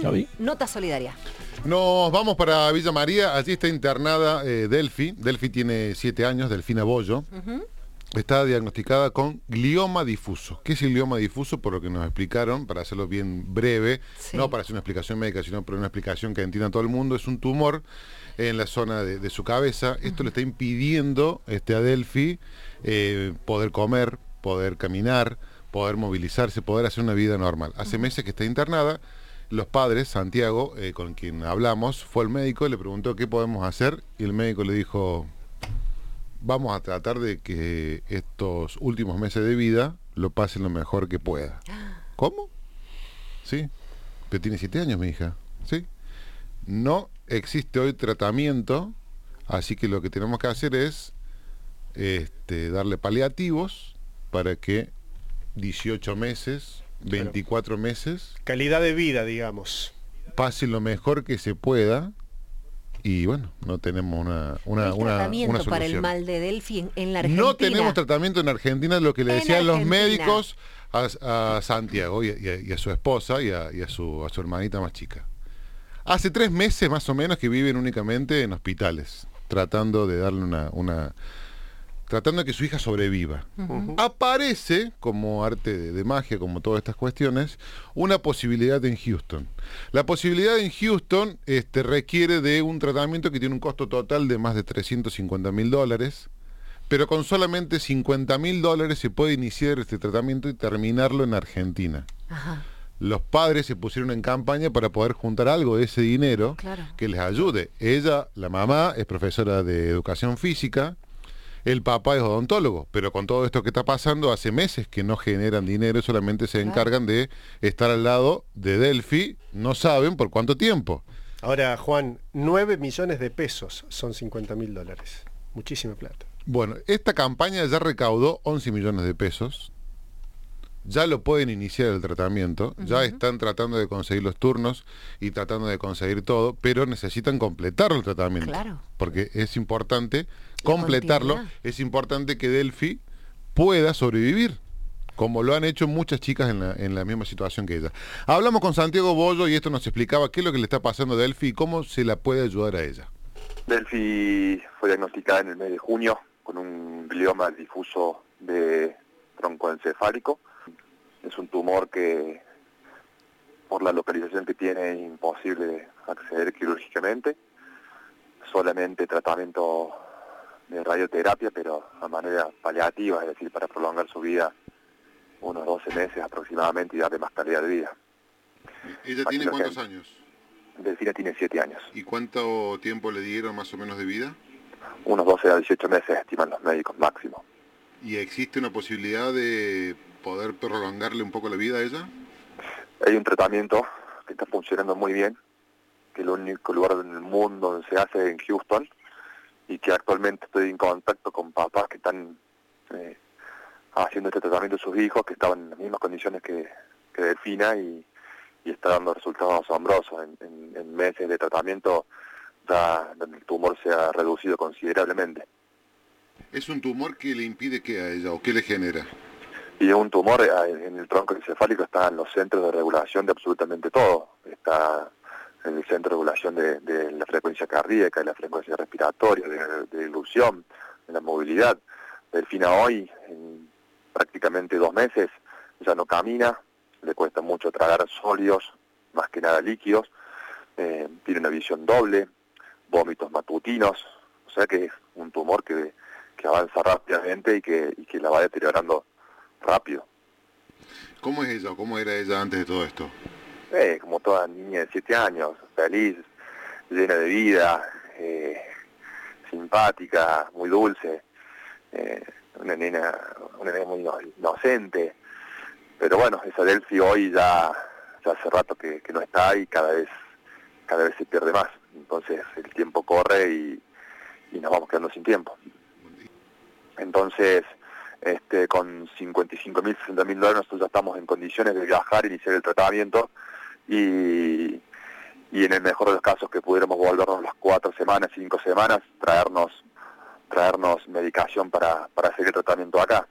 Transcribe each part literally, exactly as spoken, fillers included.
¿Sabí? Nota solidaria. Nos vamos para Villa María. Allí está internada eh, Delphi. Delphi tiene siete años, Delfina Bollo. Uh-huh. Está diagnosticada con glioma difuso. ¿Qué es el glioma difuso? Por lo que nos explicaron, para hacerlo bien breve, sí. No para hacer una explicación médica, sino para una explicación que entienda todo el mundo. Es un tumor en la zona de, de su cabeza. Esto uh-huh. le está impidiendo este, a Delphi eh, poder comer, poder caminar, poder movilizarse, poder hacer una vida normal. Hace uh-huh. meses que está internada. Los padres, Santiago, eh, con quien hablamos, fue al médico y le preguntó qué podemos hacer. Y el médico le dijo: vamos a tratar de que estos últimos meses de vida lo pasen lo mejor que pueda. ¿Cómo? Sí, pero tiene siete años mi hija. Sí. No existe hoy tratamiento, así que lo que tenemos que hacer es este, darle paliativos para que dieciocho meses, veinticuatro claro. meses... calidad de vida, digamos. Pase lo mejor que se pueda. Y bueno, no tenemos una, una, ¿El una, tratamiento una para el mal de Delphi en, en la Argentina? No tenemos tratamiento en Argentina, lo que le en decían Argentina. los médicos a, a Santiago y a, y, a, y a su esposa y, a, y a, su, a su hermanita más chica. Hace tres meses más o menos que viven únicamente en hospitales, tratando de darle una... una tratando de que su hija sobreviva. Uh-huh. Aparece, como arte de, de magia, como todas estas cuestiones, una posibilidad en Houston. La posibilidad en Houston este, requiere de un tratamiento que tiene un costo total de más de trescientos cincuenta mil dólares, pero con solamente cincuenta mil dólares se puede iniciar este tratamiento y terminarlo en Argentina. Ajá. Los padres se pusieron en campaña para poder juntar algo de ese dinero claro. que les ayude. Ella, la mamá, es profesora de educación física. El papá es odontólogo, pero con todo esto que está pasando, hace meses que no generan dinero, solamente se encargan de estar al lado de Delphi, no saben por cuánto tiempo. Ahora, Juan, nueve millones de pesos son cincuenta mil dólares. Muchísima plata. Bueno, esta campaña ya recaudó once millones de pesos. Ya lo pueden iniciar el tratamiento, uh-huh. ya están tratando de conseguir los turnos y tratando de conseguir todo, pero necesitan completar el tratamiento. Claro. Porque es importante completarlo, es importante que Delphi pueda sobrevivir, como lo han hecho muchas chicas en la, en la misma situación que ella. Hablamos con Santiago Bollo y esto nos explicaba qué es lo que le está pasando a Delphi y cómo se la puede ayudar a ella. Delphi fue diagnosticada en el mes de junio con un glioma difuso de troncoencefálico. Es un tumor que, por la localización que tiene, es imposible acceder quirúrgicamente. Solamente tratamiento de radioterapia, pero a manera paliativa, es decir, para prolongar su vida unos doce meses aproximadamente y darle más calidad de vida. ¿Ella tiene cuántos años? Delfina tiene siete años. ¿Y cuánto tiempo le dieron más o menos de vida? Unos doce a dieciocho meses estiman los médicos máximo. ¿Y existe una posibilidad de poder prolongarle un poco la vida a ella? Hay un tratamiento que está funcionando muy bien, que es el único lugar en el mundo donde se hace en Houston, y que actualmente estoy en contacto con papás que están eh, haciendo este tratamiento a sus hijos, que estaban en las mismas condiciones que, que Delfina, y, y está dando resultados asombrosos. En, en, en meses de tratamiento ya el tumor se ha reducido considerablemente. ¿Es un tumor que le impide qué a ella o qué le genera? Y un tumor en el tronco encefálico está en los centros de regulación de absolutamente todo. Está en el centro de regulación de, de la frecuencia cardíaca, de la frecuencia respiratoria, de, de ilusión, de la movilidad. Delfina hoy, en prácticamente dos meses, ya no camina, le cuesta mucho tragar sólidos, más que nada líquidos, eh, tiene una visión doble, vómitos matutinos, o sea que es un tumor que, que avanza rápidamente y que, y que la va deteriorando rápido. ¿Cómo es ella? ¿Cómo era ella antes de todo esto? Eh, como toda niña de siete años, feliz, llena de vida, eh, simpática, muy dulce, eh, una nena, una nena muy inocente. Pero bueno, esa Delphi hoy ya, ya hace rato que, que no está y cada vez, cada vez se pierde más. Entonces el tiempo corre y, y nos vamos quedando sin tiempo. Entonces, Este, con cincuenta y cinco mil, sesenta mil dólares nosotros ya estamos en condiciones de viajar, iniciar el tratamiento y, y en el mejor de los casos que pudiéramos volvernos las cuatro semanas, cinco semanas, traernos traernos medicación para, para hacer el tratamiento acá.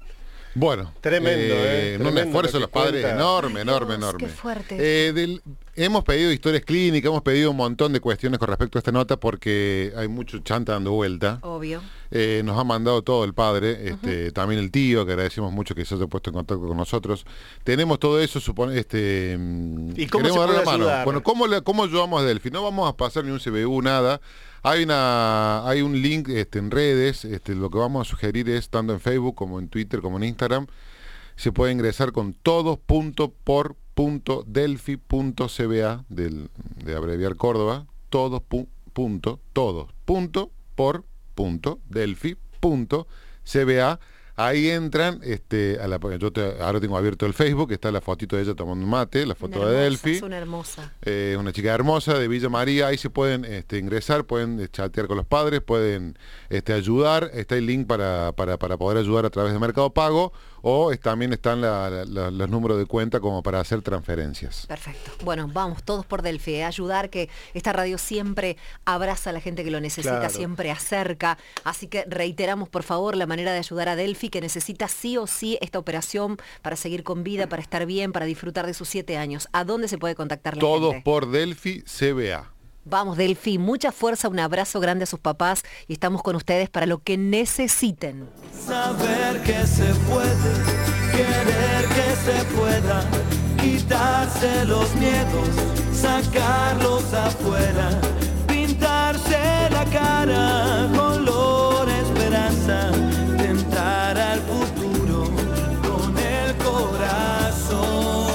Bueno, tremendo, eh, eh, en un esfuerzo de los padres cuenta. enorme, enorme, Dios, enorme. Qué fuerte. Eh, del, hemos pedido historias clínicas, hemos pedido un montón de cuestiones con respecto a esta nota porque hay mucho chanta dando vuelta. Obvio. Eh, nos ha mandado todo el padre, este, uh-huh. también el tío, que agradecemos mucho que se haya puesto en contacto con nosotros. Tenemos todo eso, supone, este, ¿y cómo queremos se darle puede la mano. ayudar? Bueno, ¿cómo, le, ¿cómo ayudamos a Delphi? No vamos a pasar ni un C B U, nada. Hay una hay un link este, en redes, este, lo que vamos a sugerir es, tanto en Facebook como en Twitter como en Instagram, se puede ingresar con todos punto por punto delphi punto c b a del, de abreviar Córdoba, todos pu, punto, todos punto por punto delphi punto c b a. Ahí entran, este, a la, yo te, ahora tengo abierto el Facebook, está la fotito de ella tomando un mate, la foto hermosa, de Delphi. Es una hermosa. Eh, una chica hermosa de Villa María, ahí se pueden este, ingresar, pueden chatear con los padres, pueden este, ayudar, está el link para, para, para poder ayudar a través de Mercado Pago, o es, también están la, la, la, los números de cuenta como para hacer transferencias. Perfecto. Bueno, vamos todos por Delphi, ¿eh? Ayudar, que esta radio siempre abraza a la gente que lo necesita, Claro. siempre acerca, así que reiteramos por favor la manera de ayudar a Delphi, que necesita sí o sí esta operación para seguir con vida, para estar bien, para disfrutar de sus siete años. ¿A dónde se puede contactar la Todos gente? por Delphi C B A. Vamos, Delphi, mucha fuerza, un abrazo grande a sus papás y estamos con ustedes para lo que necesiten. Saber que se puede, querer que se pueda, quitarse los miedos, sacarlos afuera, pintarse la cara, color esperanza, tentar al futuro con el corazón.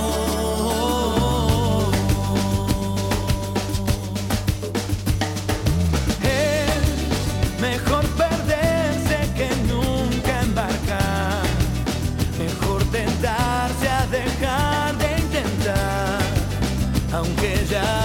Mejor perderse que nunca embarcar. Mejor tentarse a dejar de intentar, aunque ya